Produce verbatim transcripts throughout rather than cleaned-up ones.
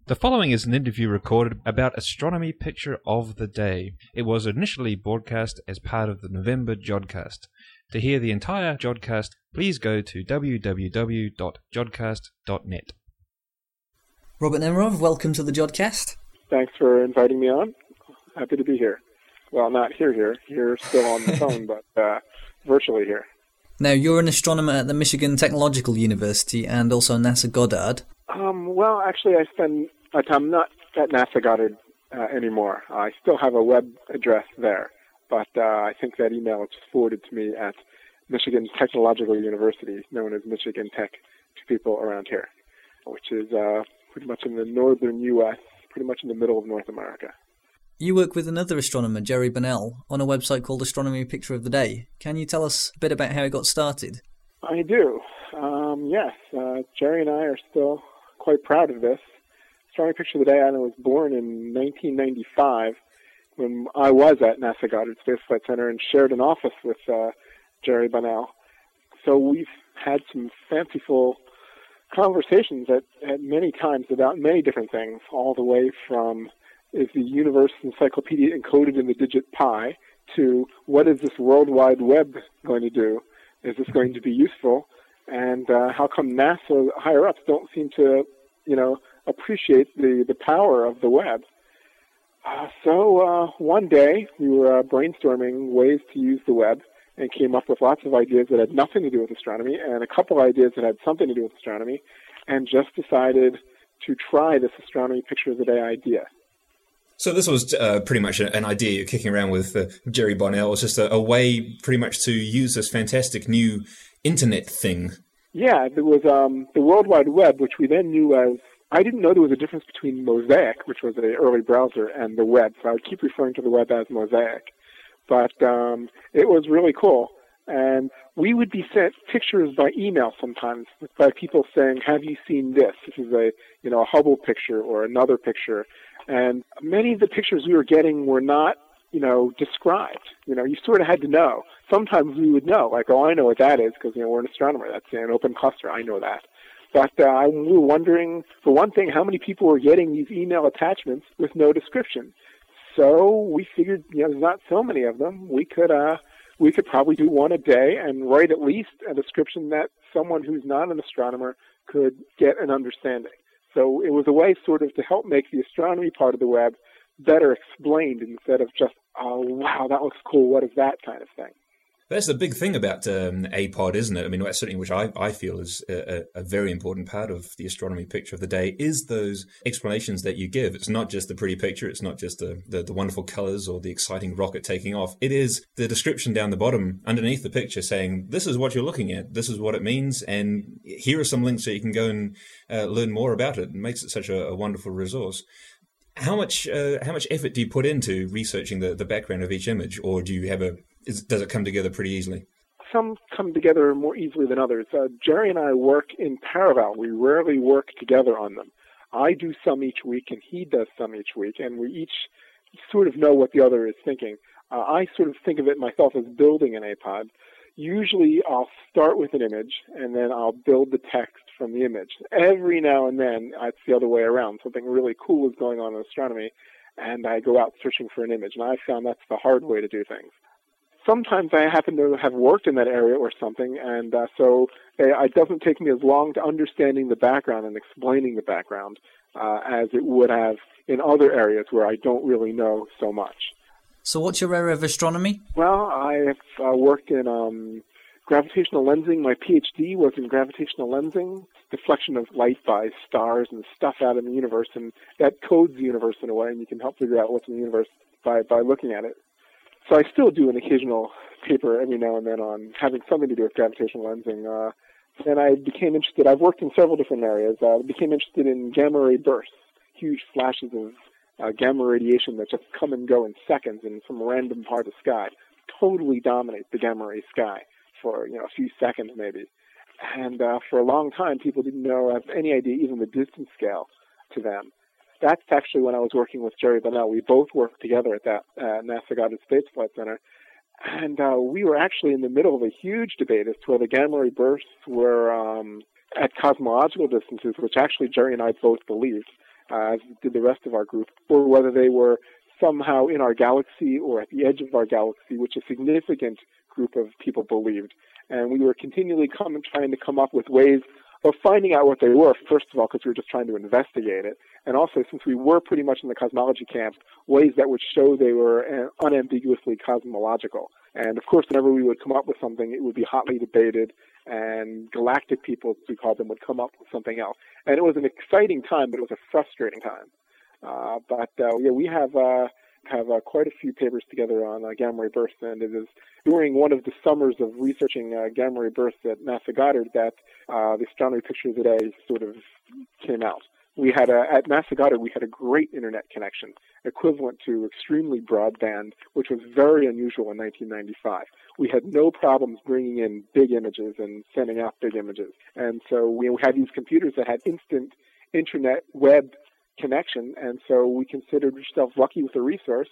The following is an interview recorded about Astronomy Picture of the Day. It was initially broadcast as part of the November Jodcast. To hear the entire Jodcast, please go to w w w dot jodcast dot net. Robert Nemerov, welcome to the Jodcast. Thanks for inviting me on. Happy to be here. Well, not here, here. Here still on the phone, but uh, virtually here. Now, you're an astronomer at the Michigan Technological University and also NASA Goddard. Um, well, actually, I spend my time not at NASA Goddard uh, anymore. I still have a web address there, but uh, I think that email was forwarded to me at Michigan Technological University, known as Michigan Tech to people around here, which is uh, pretty much in the northern U S, pretty much in the middle of North America. You work with another astronomer, Jerry Burnell, on a website called Astronomy Picture of the Day. Can you tell us a bit about how it got started? I do. Um, yes, uh, Jerry and I are still quite proud of this. Astronomy Picture of the Day, I was born in nineteen ninety-five when I was at NASA Goddard Space Flight Center and shared an office with uh, Jerry Burnell. So we've had some fanciful conversations at, at many times about many different things, all the way from is the universe encyclopedia encoded in the digit pi to what is this World Wide Web going to do? Is this going to be useful? And uh, how come NASA higher-ups don't seem to, you know, appreciate the, the power of the web? Uh, so uh, one day we were uh, brainstorming ways to use the web and came up with lots of ideas that had nothing to do with astronomy and a couple ideas that had something to do with astronomy, and just decided to try this Astronomy Picture of the Day idea. So this was uh, pretty much an idea you're kicking around with uh, Jerry Burnell. It was just a, a way pretty much to use this fantastic new internet thing. Yeah, there was um, the World Wide Web, which we then knew as, I didn't know there was a difference between Mosaic, which was an early browser, and the web. So I would keep referring to the web as Mosaic. But um, it was really cool. And we would be sent pictures by email sometimes by people saying, have you seen this? This is a, you know, a Hubble picture or another picture. And many of the pictures we were getting were not, you know, described. You know, you sort of had to know. Sometimes we would know, like, oh, I know what that is because, you know, we're an astronomer. That's an open cluster. I know that. But uh, we were wondering, for one thing, how many people were getting these email attachments with no description. So we figured, you know, there's not so many of them. We could, uh, we could probably do one a day and write at least a description that someone who's not an astronomer could get an understanding. So it was a way sort of to help make the astronomy part of the web better explained instead of just, oh, wow, that looks cool, what is that kind of thing. That's the big thing about um, A P O D, isn't it? I mean, that's certainly which I, I feel is a, a very important part of the Astronomy Picture of the Day is those explanations that you give. It's not just the pretty picture. It's not just the, the, the wonderful colors or the exciting rocket taking off. It is the description down the bottom underneath the picture saying, this is what you're looking at. This is what it means. And here are some links so you can go and uh, learn more about it. It makes it such a, a wonderful resource. How much uh, how much effort do you put into researching the, the background of each image, or do you have a is, does it come together pretty easily? Some come together more easily than others. Uh, Jerry and I work in parallel. We rarely work together on them. I do some each week, and he does some each week, and we each sort of know what the other is thinking. Uh, I sort of think of it myself as building an A P O D. Usually I'll start with an image, and then I'll build the text from the image. Every now and then, it's the other way around. Something really cool is going on in astronomy, and I go out searching for an image. And I found that's the hard way to do things. Sometimes I happen to have worked in that area or something, and uh, so it doesn't take me as long to understanding the background and explaining the background uh, as it would have in other areas where I don't really know so much. So what's your area of astronomy? Well, I've uh, worked in um, gravitational lensing. My PhD was in gravitational lensing, deflection of light by stars and stuff out in the universe, and that codes the universe in a way, and you can help figure out what's in the universe by, by looking at it. So I still do an occasional paper every now and then on having something to do with gravitational lensing. Uh, and I became interested, I've worked in several different areas. I uh, became interested in gamma ray bursts, huge flashes of uh, gamma radiation that just come and go in seconds in some random part of the sky, totally dominate the gamma ray sky for, you know, a few seconds maybe. And uh, for a long time, people didn't know, have any idea even the distance scale to them. That's actually when I was working with Jerry Burnell. We both worked together at that uh, NASA Goddard Space Flight Center. And uh, we were actually in the middle of a huge debate as to whether gamma ray bursts were um, at cosmological distances, which actually Jerry and I both believed. uh, as did the rest of our group, or whether they were somehow in our galaxy or at the edge of our galaxy, which a significant group of people believed. And we were continually coming, trying to come up with ways of finding out what they were, first of all, because we were just trying to investigate it, and also, since we were pretty much in the cosmology camp, ways that would show they were uh, unambiguously cosmological. And, of course, whenever we would come up with something, it would be hotly debated, and galactic people, as we called them, would come up with something else. And it was an exciting time, but it was a frustrating time. Uh, but, uh, yeah, we have... Uh, have uh, quite a few papers together on uh, gamma ray bursts, and it is during one of the summers of researching uh, gamma ray bursts at NASA Goddard that uh, the astronomy picture of the day sort of came out. We had a, at NASA Goddard, we had a great internet connection, equivalent to extremely broadband, which was very unusual in nineteen ninety-five. We had no problems bringing in big images and sending out big images. And so we had these computers that had instant internet web connection, and so we considered ourselves lucky with the resource,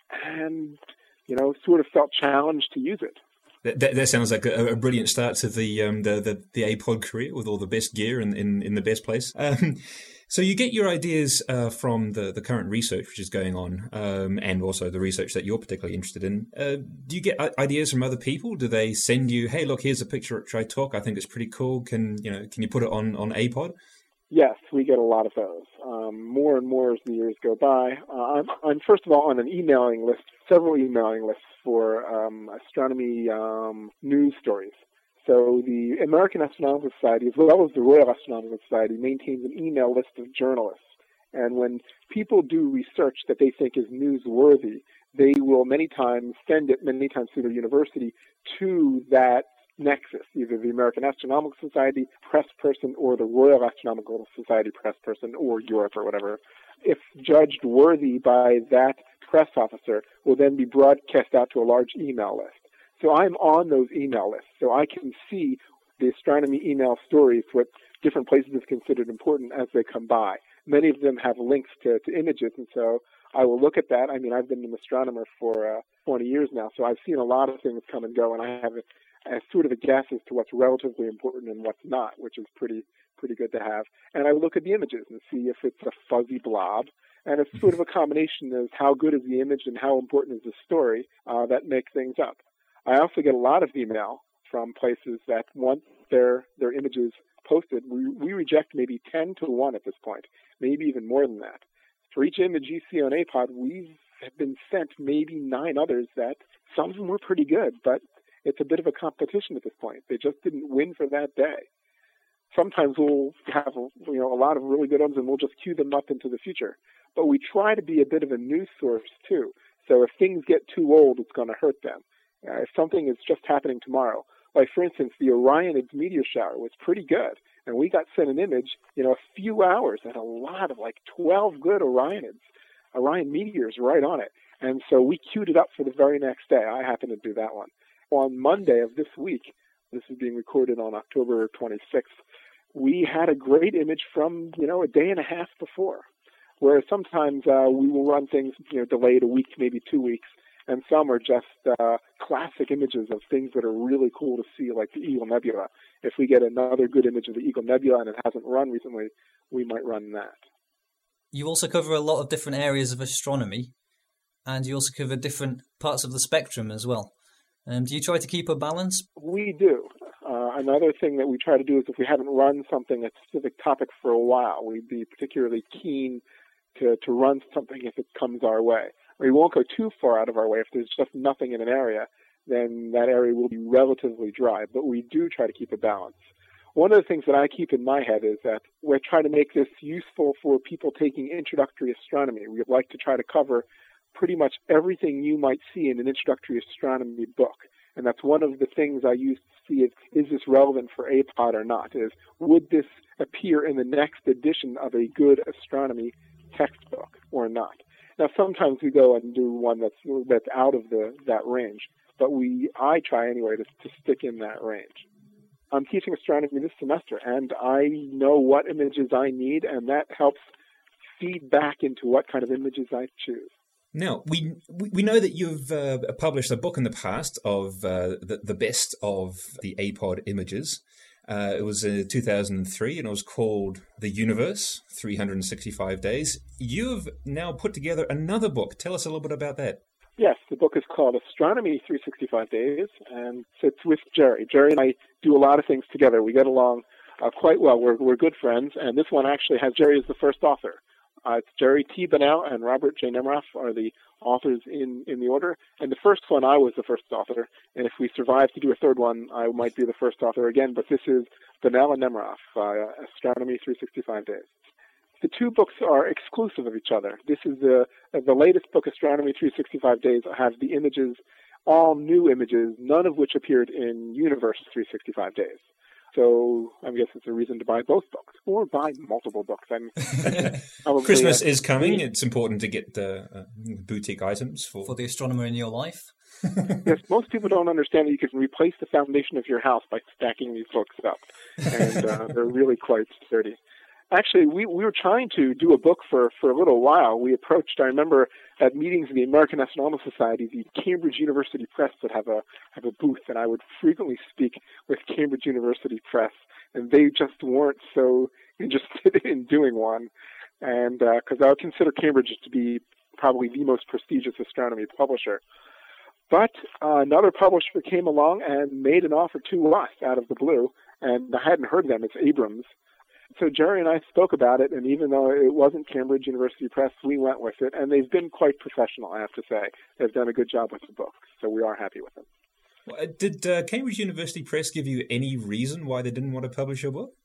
and you know, sort of felt challenged to use it. That, that, that sounds like a, a brilliant start to the um, the, the the A pod career with all the best gear in in, in the best place. Um, so you get your ideas uh, from the, the current research which is going on, um, and also the research that you're particularly interested in. Uh, do you get ideas from other people? Do they send you, hey, look, here's a picture at TriTalk. I think it's pretty cool. Can you know? Can you put it on on A pod? Yes, we get a lot of those. Um, more and more as the years go by. Uh, I'm, I'm first of all on an emailing list, several emailing lists for um, astronomy um, news stories. So the American Astronomical Society, as well as the Royal Astronomical Society, maintains an email list of journalists. And when people do research that they think is newsworthy, they will many times send it, many times through their university, to that nexus, either the American Astronomical Society press person or the Royal Astronomical Society press person, or Europe or whatever. If judged worthy by that press officer, will then be broadcast out to a large email list. So I'm on those email lists, so I can see the astronomy email stories, what different places have considered important as they come by. Many of them have links to, to images, and so I will look at that. I mean, I've been an astronomer for uh, twenty years now, so I've seen a lot of things come and go, and I have a as sort of a guess as to what's relatively important and what's not, which is pretty pretty good to have. And I look at the images and see if it's a fuzzy blob. And it's sort of a combination of how good is the image and how important is the story uh, that make things up. I also get a lot of email from places that want their their images posted. We, we reject maybe ten to one at this point, maybe even more than that. For each image you see on A pod, we've been sent maybe nine others that some of them were pretty good, but it's a bit of a competition at this point. They just didn't win for that day. Sometimes we'll have you know a lot of really good ones, and we'll just queue them up into the future. But we try to be a bit of a news source too. So if things get too old, it's going to hurt them. Uh, if something is just happening tomorrow, like for instance, the Orionids meteor shower was pretty good, and we got sent an image, you know, a few hours and a lot of like twelve good Orionids, Orion meteors right on it. And so we queued it up for the very next day. I happened to do that one. On Monday of this week, this is being recorded on October twenty-sixth, we had a great image from, you know, a day and a half before, whereas sometimes uh, we will run things, you know, delayed a week, maybe two weeks, and some are just uh, classic images of things that are really cool to see, like the Eagle Nebula. If we get another good image of the Eagle Nebula and it hasn't run recently, we might run that. You also cover a lot of different areas of astronomy, and you also cover different parts of the spectrum as well. Um, do you try to keep a balance? We do. Uh, another thing that we try to do is if we haven't run something, a specific topic for a while, we'd be particularly keen to, to run something if it comes our way. We won't go too far out of our way. If there's just nothing in an area, then that area will be relatively dry. But we do try to keep a balance. One of the things that I keep in my head is that we're trying to make this useful for people taking introductory astronomy. We'd like to try to cover pretty much everything you might see in an introductory astronomy book. And that's one of the things I use to see is, is this relevant for A pod or not, is would this appear in the next edition of a good astronomy textbook or not? Now, sometimes we go and do one that's that's out of the that range, but we I try anyway to, to stick in that range. I'm teaching astronomy this semester, and I know what images I need, and that helps feed back into what kind of images I choose. Now, we we know that you've uh, published a book in the past of uh, the, the best of the A pod images. Uh, it was uh, two thousand three, and it was called The Universe, three hundred sixty-five Days. You've now put together another book. Tell us a little bit about that. Yes, the book is called Astronomy three hundred sixty-five Days, and it's with Jerry. Jerry and I do a lot of things together. We get along uh, quite well. We're, we're good friends, and this one actually has Jerry as the first author. Uh, it's Jerry T. Bennell and Robert J. Nemroff are the authors in, in the order. And the first one, I was the first author. And if we survive to do a third one, I might be the first author again. But this is Bennell and Nemroff, uh, Astronomy three hundred sixty-five Days. The two books are exclusive of each other. This is the the latest book, Astronomy three hundred sixty-five Days, has the images, all new images, none of which appeared in Universe three hundred sixty-five Days. So I guess it's a reason to buy both books, or buy multiple books. I mean, Christmas uh, is coming. It's important to get uh, uh, boutique items for... For the astronomer in your life. Yes, most people don't understand that you can replace the foundation of your house by stacking these books up. And uh, they're really quite sturdy. Actually, we, we were trying to do a book for, for a little while. We approached, I remember, at meetings of the American Astronomical Society, the Cambridge University Press would have a have a booth, and I would frequently speak with Cambridge University Press, and they just weren't so interested in doing one. And because uh, I would consider Cambridge to be probably the most prestigious astronomy publisher. But uh, another publisher came along and made an offer to us out of the blue, and I hadn't heard of them. It's Abrams. So Jerry and I spoke about it, and even though it wasn't Cambridge University Press, we went with it, and they've been quite professional, I have to say. They've done a good job with the book, so we are happy with them. Well, did uh, Cambridge University Press give you any reason why they didn't want to publish your book?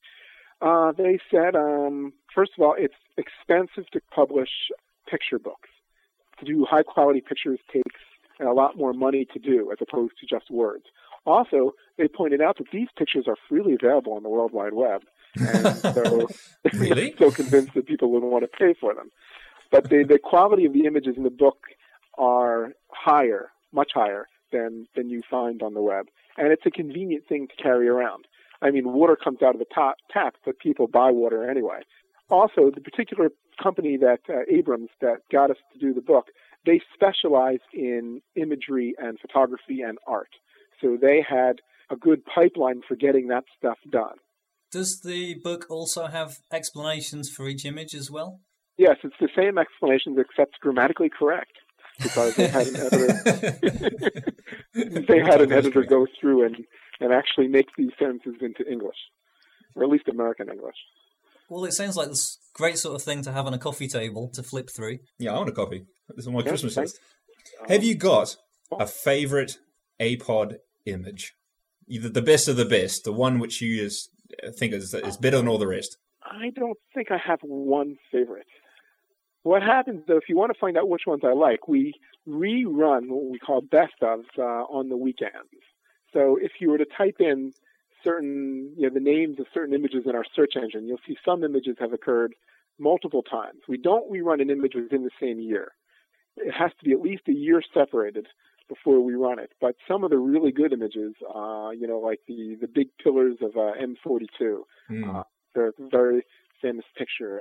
Uh, they said, um, first of all, it's expensive to publish picture books. To do high-quality pictures takes a lot more money to do, as opposed to just words. Also, they pointed out that these pictures are freely available on the World Wide Web. And so really? so convinced that people wouldn't want to pay for them. But the, the quality of the images in the book are higher, much higher than, than you find on the web. And it's a convenient thing to carry around. I mean, water comes out of the top, tap, but people buy water anyway. Also, the particular company that uh, Abrams that got us to do the book, they specialized in imagery and photography and art. So they had a good pipeline for getting that stuff done. Does the book also have explanations for each image as well? Yes, it's the same explanations except grammatically correct, because they had an editor. they had an editor go through and, and actually make these sentences into English, or at least American English. Well, it sounds like this great sort of thing to have on a coffee table to flip through. Yeah, I want a copy. This is my yes, Christmas thanks. list. Have you got a favorite A P O D image? Either the best of the best, the one which you just think is, is better than all the rest? I don't think I have one favorite. What happens, though, if you want to find out which ones I like, we rerun what we call best ofs uh, on the weekends. So if you were to type in certain, you know, the names of certain images in our search engine, you'll see some images have occurred multiple times. We don't rerun an image within the same year. It has to be at least a year separated before we run it. But some of the really good images, uh, you know, like the, the big pillars of uh, M forty-two, mm. uh, they're a very famous picture.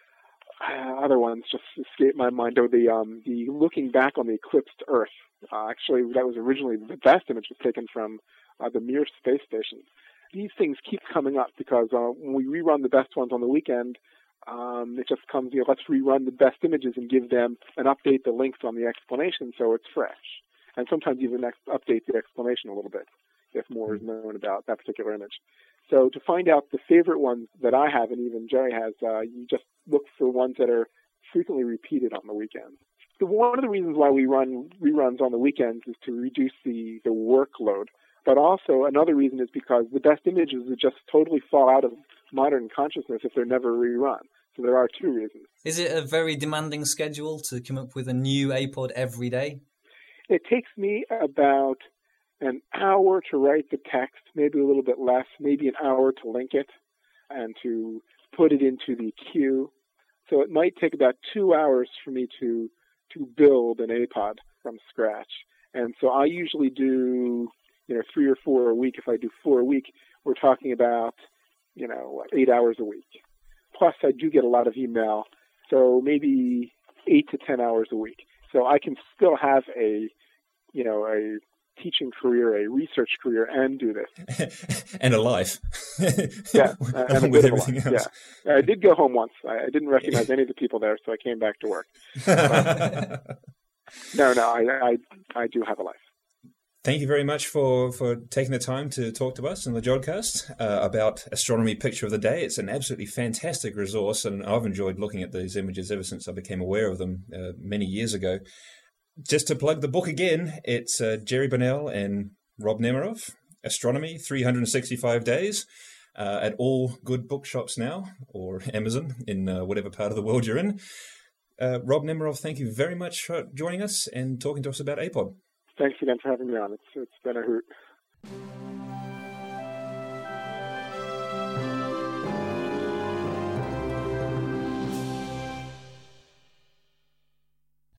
Uh, other ones just escape my mind. Oh, the um, the looking back on the eclipsed Earth. Uh, actually, that was originally the best image was taken from uh, the Mir space station. These things keep coming up because uh, when we rerun the best ones on the weekend, um, it just comes, you know, let's rerun the best images and give them and update the links on the explanation so it's fresh. And sometimes even ex- update the explanation a little bit if more is known about that particular image. So to find out the favorite ones that I have, and even Jerry has, uh, you just look for ones that are frequently repeated on the weekends. So one of the reasons why we run reruns on the weekends is to reduce the, the workload. But also another reason is because the best images would just totally fall out of modern consciousness if they're never rerun. So there are two reasons. Is it a very demanding schedule to come up with a new A P O D every day? It takes me about an hour to write the text, maybe a little bit less, maybe an hour to link it and to put it into the queue. So it might take about two hours for me to to build an A P O D from scratch. And so I usually do, you know, three or four a week. If I do four a week, we're talking about, you know, eight hours a week. Plus, I do get a lot of email, so maybe eight to ten hours a week. So I can still have a, you know, a teaching career, a research career, and do this. And a life. Yeah, uh, and a with bit of a everything life. else. Yeah. I did go home once. I, I didn't recognize any of the people there, so I came back to work. But, no, no, I, I, I do have a life. Thank you very much for, for taking the time to talk to us in the Jodcast uh, about Astronomy Picture of the Day. It's an absolutely fantastic resource, and I've enjoyed looking at these images ever since I became aware of them uh, many years ago. Just to plug the book again, it's uh, Jerry Burnell and Rob Nemiroff, Astronomy three hundred sixty-five Days, uh, at all good bookshops now, or Amazon, in uh, whatever part of the world you're in. Uh, Rob Nemiroff, thank you very much for joining us and talking to us about A P O D. Thanks again for having me on. It's It's been a hoot.